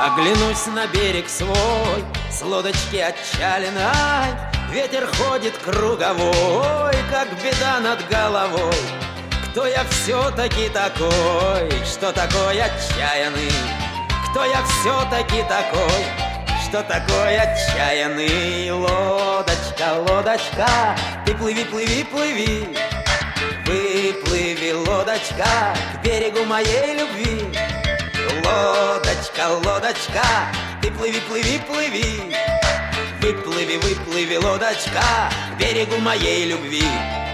Оглянусь на берег свой, с лодочки отчаленной, ветер ходит круговой, как беда над головой. Кто я все-таки такой, что такой отчаянный? Кто я все-таки такой, что такой отчаянный? Лодочка, лодочка, ты плыви, плыви, плыви. Выплыви, лодочка, к берегу моей любви. Лодочка, лодочка, ты плыви, плыви, плыви. Выплыви, выплыви, лодочка, к берегу моей любви.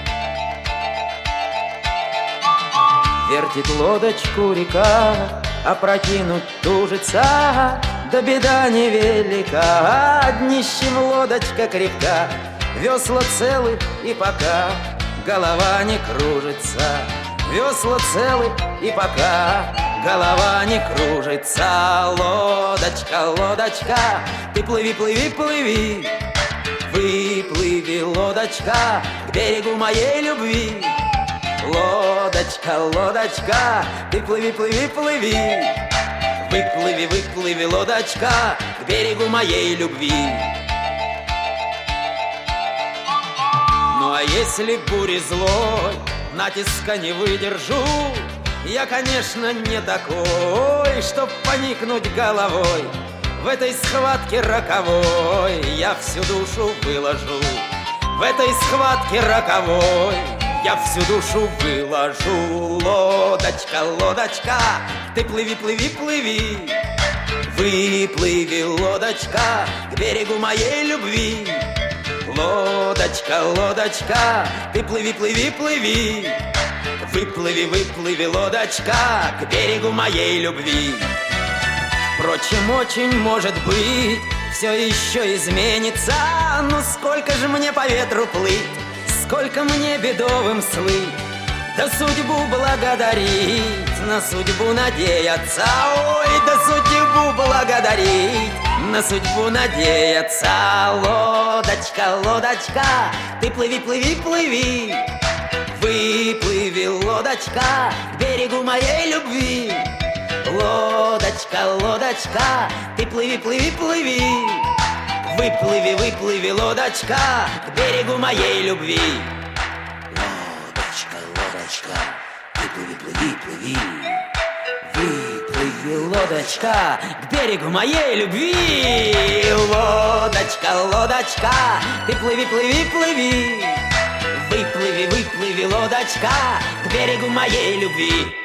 Вертит лодочку река, опрокинуть тужится, да беда невелика. Днищем лодочка крепка, весла целы и пока голова не кружится. Весла целы и пока голова не кружится. Лодочка, лодочка, ты плыви, плыви, плыви. Выплыви, лодочка, к берегу моей любви. Лодочка, лодочка, ты плыви, плыви, плыви. Выплыви, выплыви, лодочка, к берегу моей любви. Ну а если бури злой натиска не выдержу, я, конечно, не такой, чтоб поникнуть головой. В этой схватке роковой я всю душу выложу. В этой схватке роковой я всю душу выложу. Лодочка, лодочка, ты плыви, плыви, плыви. Выплыви, лодочка, к берегу моей любви. Лодочка, лодочка, ты плыви, плыви, плыви. Выплыви, выплыви, лодочка, к берегу моей любви. Впрочем, очень может быть, все еще изменится. Ну сколько же мне по ветру плыть, сколько мне бедовым слыть, да судьбу благодарить, на судьбу надеяться. Ой, да судьбу благодарить, на судьбу надеяться. Лодочка, лодочка, ты плыви, плыви, плыви. Выплыви, лодочка, к берегу моей любви. Лодочка, лодочка, ты плыви, плыви, плыви. Выплыви, выплыви, лодочка, к берегу моей любви. Лодочка, лодочка, ты плыви, плыви, плыви. Выплыви, лодочка, к берегу моей любви. Лодочка, лодочка, ты плыви, плыви, плыви. Выплыви, выплыви, лодочка, к берегу моей любви.